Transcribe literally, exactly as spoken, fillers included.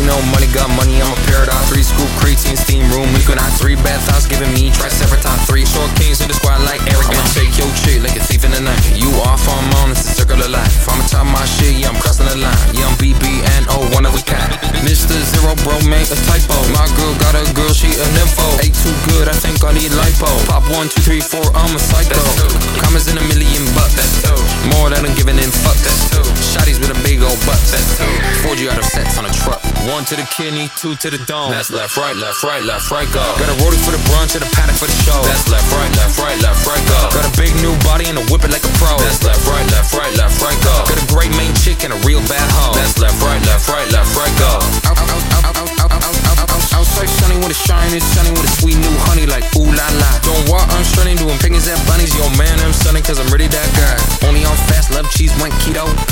know money got money, I'm a paradise. Three scoop creatine, steam room, Equinox. Three bathhouse giving me triceratops. Three short kings in the squad like Eric. I'ma take your chick like a thief in the night. You off, I'm on, it's a circle of life. I'm top my shit, yeah, I'm crossing the line. Yeah, I'm B B N O, one of a kind. Mister Zero, bro, made a typo. My girl got a girl, she a nympho. Ate too good, I think I need lipo. Pop one, two, three, four, I'm a psycho. Commas in a million bucks. More than I'm giving in, fuck that. Shotties with a big old butt. Ford you out of sets on a truck. One to the kidney, two to the dome. That's left, right, left, right, left, right, go. Got a roadie for the brunch and a paddock for the show. That's left, right, left, right, left, right, go. Got a big new body and a whip it like a pro. That's left, right, left, right, left, right, go. Got a great main chick and a real bad hoe. That's left, right, left, right, left, right, go. Outside sunny with a shine, it's sunny with a sweet new honey like ooh la la. Don't walk, I'm stunning, doing picnics at bunnies. Yo man, I'm stunning cause I'm really that guy. Only on fast, love cheese, went keto.